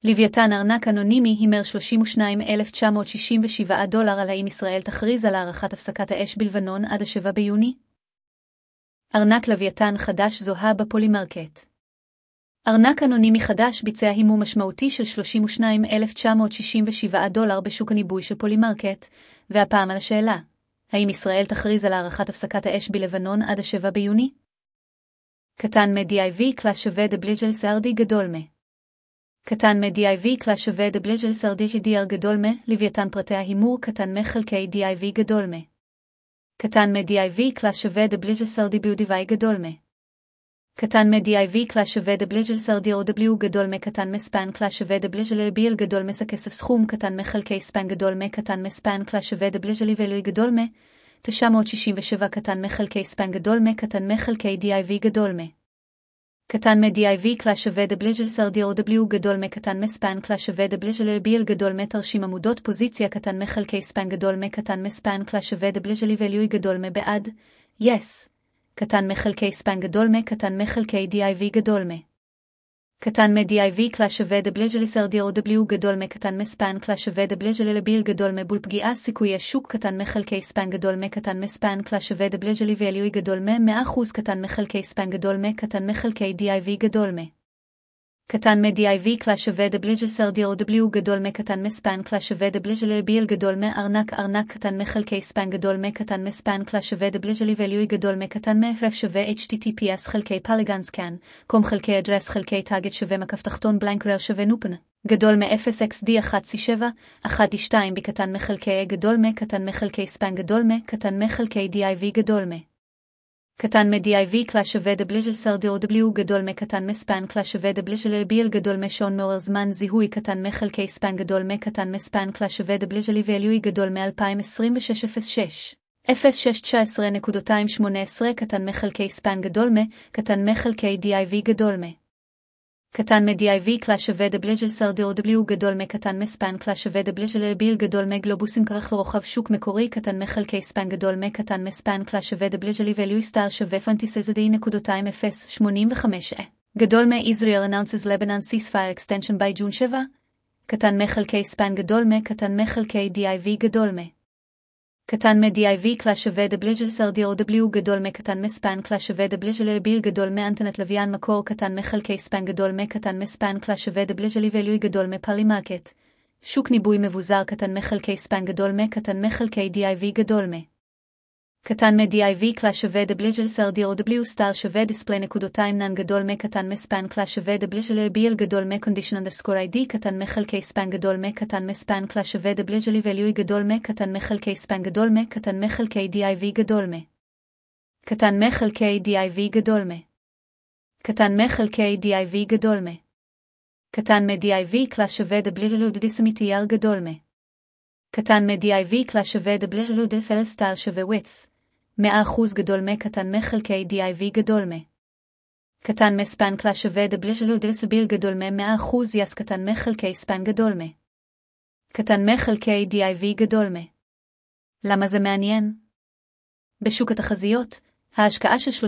לוויתן ארנק אנונימי הימר $32,967 על האם ישראל תכריז על הארכת הפסקת האש בלבנון עד 7 ביוני? ארנק לוויתן חדש זוהה בפולימרקט. ארנק אנונימי חדש ביצע הימור משמעותי של $32,967 בשוק הניבוי של פולימרקט, והפעם על השאלה, האם ישראל תכריז על הארכת הפסקת האש בלבנון עד 7 ביוני? קטן מ-DIV קלאס שווה דבליג'ל סרדי גדול מ. קטן מ-DIV קלאס שווה דבליג'ל סרדי GDR גדול מ, לוויתן פרטי ההימור קטן מחלקי DIV גדול מ. קטן מ-DIV קלאס שווה דבליג'ל סרדי ביודיווי גדול מ. קטן מ-DIV קלאס שווה דבליג'ל סרדי OW גדול מ קטן מספן קלאס שווה דבליג'ל LBL גדול מס הכסף סכום קטן מחלקי ספן גדול מ קטן מספן קלאס שווה דבליג'ל איבלוי גדול מ 967 קטן מחלקי ספן גדול מ קטן מחלקי DIV גדול מ. קטן מ-DIV קלאס שווה דבליג'ל סרדי OW גדול מ קטן מספן קלאס שווה דבליג'ל LBL גדול מ תרשים עמודות פוזיציה קטן מחלקי ספן גדול מ קטן מספן קלאס שווה דבליג'ל איבלוי גדול מ בעד, yes. קטן מחלקי ספן גדול מ קטן מחלקי DIV גדול מ. קטן מ-DIV קלאס שווה דבליג'ל סרדי OW גדול מ קטן מספן קלאס שווה דבליג'ל LBL גדול מ בול פגיעה סיכוי השוק קטן מחלקי ספן גדול מ קטן מספן קלאס שווה דבליג'ל איבלוי גדול מ 100% קטן מחלקי ספן גדול מ קטן מחלקי DIV גדול מ. קטן מ-DIV קלאס שווה דבליג'ל סרדי OW גדול מ קטן מספן קלאס שווה דבליג'ל LBL גדול מ ארנק קטן מחלקי ספן גדול מ קטן מספן קלאס שווה דבליג'ל איבלוי גדול מ קטן מ שווה HTTPS חלקי פלגנסקן, קום חלקי אדרס חלקי טאגט שווה מקף תחתון בלנק רר שווה נופן, גדול מ-0xd1c7, 1d2 בקטן מחלקי גדול מ קטן מחלקי ספן גדול מ קטן מחלקי DIV גדול מ. קטן מ-DIV קלאס שווה דבליג'ל סרדי OW גדול מ קטן מספן קלאס שווה דבליג'ל LBL גדול מ שעון מעורר זמן זיהוי קטן מחלקי ספן גדול מ קטן מספן קלאס שווה דבליג'ל איבלוי גדול מ-2026-06 0619.218 קטן מחלקי ספן גדול מ קטן מחלקי DIV גדול מ. קטן מ-DIV קלאס שווה דבליג'ל סרדי OW גדול מ קטן מספן קלאס שווה דבליג'ל LBL גדול מ גלובוסים כרך ורוחב שוק מקורי קטן מחלקי ספן גדול מ קטן מספן קלאס שווה דבליג'ל איבלוי סטאר שווה פנטיסזדי.085 גדול מ Israel announces Lebanon ceasefire extension by June 7 קטן מחלקי ספן גדול מ קטן מחלקי DIV גדול מ. קטן מ-DIV קלאס שווה דבליג'ל סרדי OW גדול מ קטן מספן קלאס שווה דבליג'ל LBL גדול מאנטנת לוויין מקור קטן מחלקי ספן גדול מ קטן מספן קלאס שווה דבליג'ל איבלוי גדול מפולימרקט, שוק ניבוי מבוזר קטן מחלקי ספן גדול מ קטן מחלקי DIV גדול מ. קטן מ-DIV קלאס שווה דבליג'ל סרדי OW סטאר שווה דיספלי נקודותיים נן גדול מ קטן מספן קלאס שווה דבליג'ל LBL גדול מ condition_ID קטן מחלקי ספן גדול מ קטן מספן קלאס שווה דבליג'ל איבלוי גדול מ קטן מחלקי ספן גדול מ קטן מחלקי DIV גדול מ. קטן מחלקי DIV גדול מ. קטן מחלקי DIV גדול מ. קטן מ-DIV קלאס שווה דבליג'ל דיסמיטייר גדול מ. קטן מ-DIV קלאס שווה דבליג'ל דיפל סטאר שווה width 100% גדול מ קטן מחלקי DIV גדול מ. קטן מספן קלאס שווה דבליג'ל דיסביל גדול מ 100% יס קטן מחלקי ספן גדול מ. קטן מחלקי DIV גדול מ. למה זה מעניין? בשוק התחזיות, ההשקעה של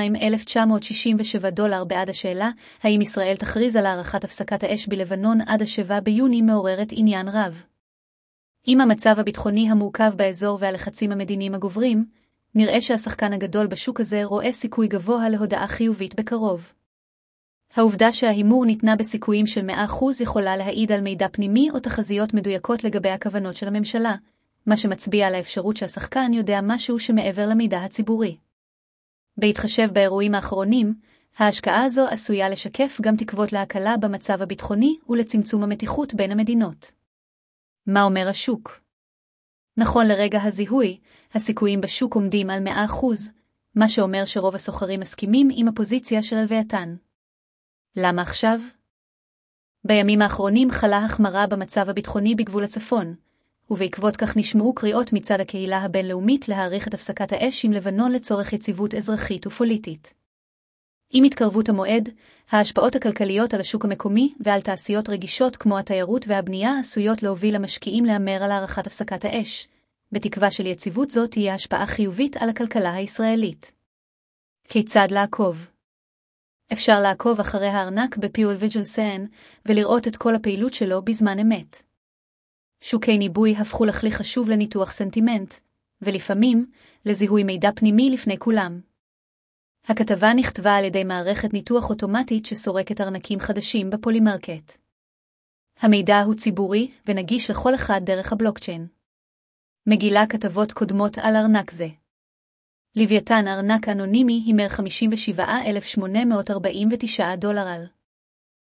$32,967 בעד השאלה, האם ישראל תכריז על הארכת הפסקת האש בלבנון עד 7 ביוני מעוררת עניין רב. עם המצב הביטחוני המורכב באזור והלחצים המדיניים הגוברים, נראה שהשחקן הגדול בשוק הזה רואה סיכוי גבוה להודעה חיובית בקרוב. העובדה שההימור ניתנה בסיכויים של 100% יכולה להעיד על מידע פנימי או תחזיות מדויקות לגבי הכוונות של הממשלה, מה שמצביע על האפשרות שהשחקן יודע משהו שמעבר למידע הציבורי. בהתחשב באירועים האחרונים, ההשקעה הזו עשויה לשקף גם תקוות להקלה במצב הביטחוני ולצמצום המתיחות בין המדינות. מה אומר השוק? נכון לרגע הזיהוי, הסיכויים בשוק עומדים על 100%, מה שאומר שרוב הסוחרים מסכימים עם הפוזיציה של לוויתן. למה עכשיו? בימים האחרונים חלה החמרה במצב הביטחוני בגבול הצפון, ובעקבות כך נשמעו קריאות מצד הקהילה הבינלאומית להאריך את הפסקת האש עם לבנון לצורך יציבות אזרחית ופוליטית. עם התקרבות המועד, ההשפעות הכלכליות על השוק המקומי ועל תעשיות רגישות כמו התיירות והבנייה עשויות להוביל המשקיעים להמר על הארכת הפסקת האש, בתקווה של יציבות זאת תהיה השפעה חיובית על הכלכלה הישראלית. כיצד לעקוב? אפשר לעקוב אחרי הארנק בפיול ויג'לסן ולראות את כל הפעילות שלו בזמן אמת. שוקי ניבוי הפכו לכלי חשוב לניתוח סנטימנט, ולפעמים לזיהוי מידע פנימי לפני כולם. הכתבה נכתבה על ידי מערכת ניתוח אוטומטית שסורקת ארנקים חדשים בפולימרקט. המידע הוא ציבורי ונגיש לכל אחד דרך הבלוקצ'יין. מגילה כתבות קודמות על ארנק זה. לוויתן ארנק אנונימי הימר $57,849.